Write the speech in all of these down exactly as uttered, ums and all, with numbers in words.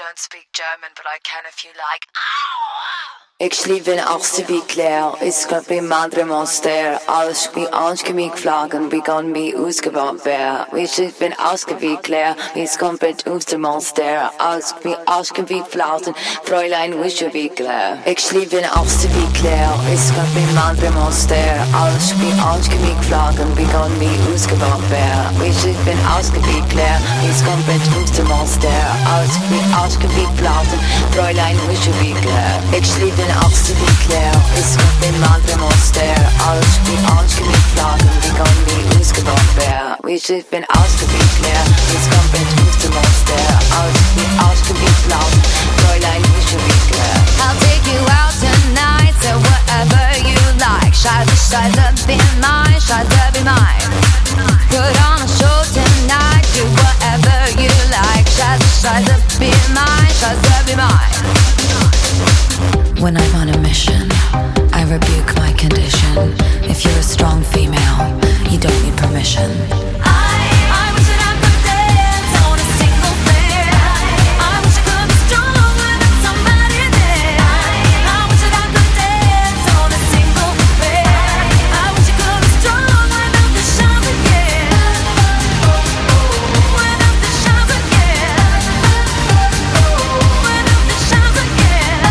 don't speak German, but I can if you like. Ik sliep in achtste wie Claire, ik schat bij madre monster, alles wie aanschemiek vlagen, wie kan wie uitgebouwd werden. We sliep in achtste wie Claire, wie schat bij oester monster, alles wie aanschemiek vlagen, Fräulein wische wie Claire. Ik sliep in achtste wie Claire, ik schat bij madre monster, alles wie aanschemiek vlagen, wie kan wie uitgebouwd werden. We sliep in achtste wie Claire, wie schat bij oester monster, alles wie aanschemiek vlagen, Fräulein wische wie Claire. Ik sliep in achtste wie Claire, ik schat bij madre monster, alles wie aanschemiek vlagen, wie kan wie uitgebouwd werden. We sliep in achtste wie Claire, wie schat bij oester monster, alles wie aanschemiek vlagen, Fräulein wische wie Claire. I'll take you out tonight, so whatever you like. Scheiße, scheiße, be mine, scheiße, be mine. Put on a show tonight, do whatever you like. Scheiße, scheiße, be mine, scheiße, be mine. When I'm on a mission, I rebuke my condition. If you're a strong female, you don't need permission. I, I wish that I could dance on a single bed. I wish I could be strong without somebody there. I wish that I could dance on a single bed. I wish I could be strong without the shower, yeah. Without the shower, yeah. Without the shower, yeah.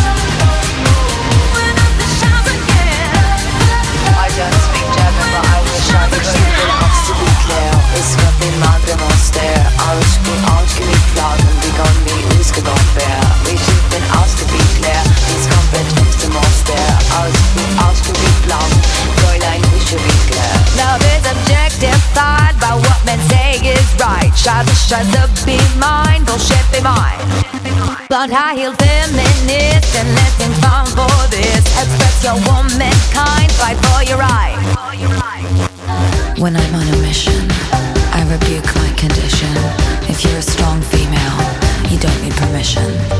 Without the shower, yeah. I don't speak German, but I wish I could. Ik ben achtste wie Claire, ik schat bij madre monster, alles wie aanschemiek vlagen, wie kan wie uitgebouwd werden. We sliep in achtste wie Claire, ik schat bij oester monster, alles wie aanschemiek vlagen, Fräulein wische wie Claire. Love is objectified by what men say is right. Scheiße, scheiße, be mine, bullshit, be mine. Blonde high-heel feminist and letting fun for this. Express your womankind, fight for your right. When I'm on a mission, I rebuke my condition. If you're a strong female, you don't need permission.